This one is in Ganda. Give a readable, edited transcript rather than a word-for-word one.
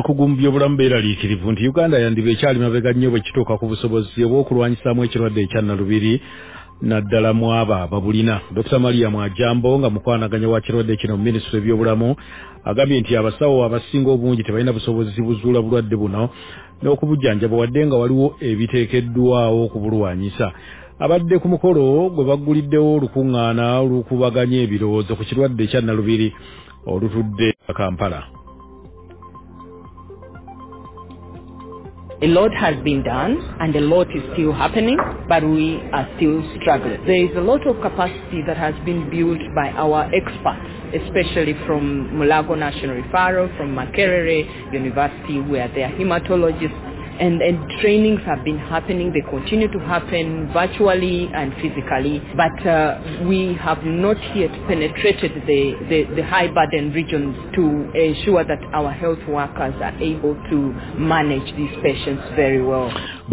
okugumbya obulamu beeraliikirivu nti Uganda yandiba ekyali mabega nnyo bwe kituuka ku busobozi obw'okulwanyisaamu ekirwadde ekya Nalubiri naddala mu abo ababulina. Dr. Maria Mwajambo nga mukwanaganya wa kirwadde kino mu minisitule y'ebyobulamu agambye nti abasawo abasinga obungi tebalina busobozi buzuula bulwadde buno n'okubujjanjaba wadde nga waliwo ebiteekeddwawo okubulwanyisa. Abadde ku mukolo gwe bagguliddewo olukuŋŋaana olukubaganya ebirowoozo ku kirwadde ekya Nalubiri olutudde Kampala. A lot has been done and a lot is still happening, but we are still struggling. There is a lot of capacity that has been built by our experts, especially from Mulago National Referral, from Makerere University, where they are hematologists, and trainings have been happening. They continue to happen virtually and physically, but we have not yet penetrated the high burden regions to ensure that our health workers are able to manage these patients very well.